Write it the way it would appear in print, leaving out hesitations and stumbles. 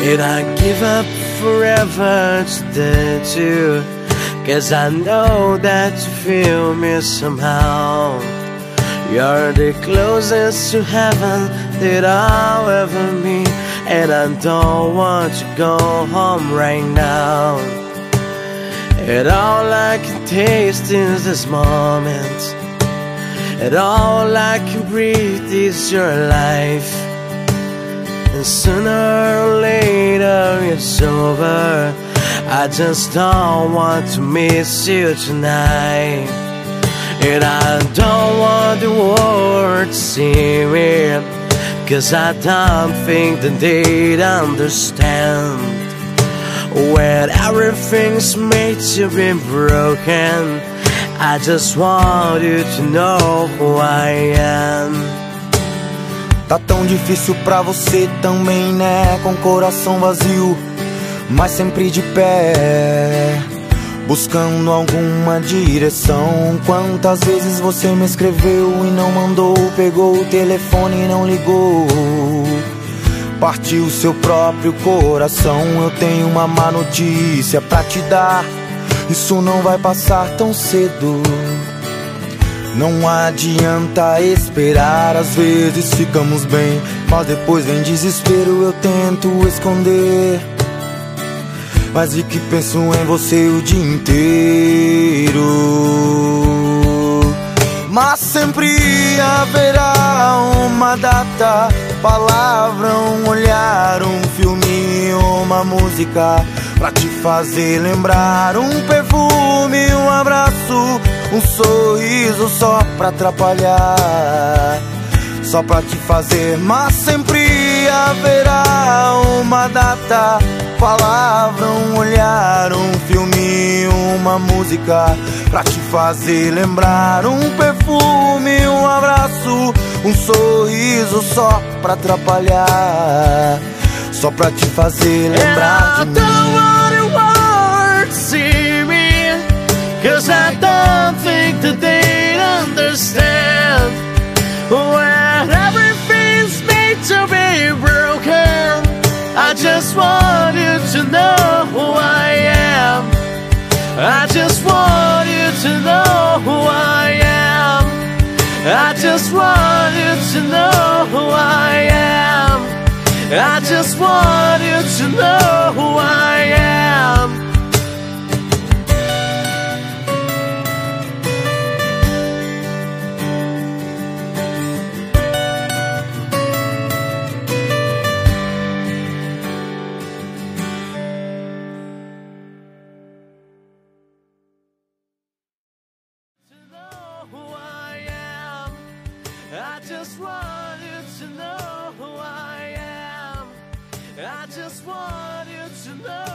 And I'd give up forever today too, 'cause I know that you feel me somehow. You're the closest to heaven that I'll ever meet, and I don't want to go home right now. And all I can taste is this moment, and all I can breathe is your life. And sooner or later it's over. I just don't want to miss you tonight. And I don't want the world to see me, 'cause I don't think that they'd understand. When everything's made to be broken, I just want you to know who I am. Tá tão difícil pra você também, né? Com o coração vazio, mas sempre de pé, buscando alguma direção. Quantas vezes você me escreveu e não mandou, pegou o telefone e não ligou, partiu seu próprio coração. Eu tenho uma má notícia pra te dar, isso não vai passar tão cedo. Não adianta esperar, às vezes ficamos bem, mas depois vem desespero, eu tento esconder, mas e que penso em você o dia inteiro. Mas sempre haverá uma data, palavra, um olhar, um filme, uma música pra te fazer lembrar, um perfume, um abraço, um sorriso só pra atrapalhar, só pra te fazer. Mas sempre haverá uma data, palavra, um olhar, um filme, uma música pra te fazer lembrar, um perfume, um abraço, um sorriso só pra atrapalhar, só pra te fazer lembrar de mim. See me, 'cause I don't think that they'd understand. When everything's made to be broken, I just want you to know who I am. I just want you to know who I am. I just want you to know who I am. I just want you to know who I am. I just want you to know who I am. I just want you to know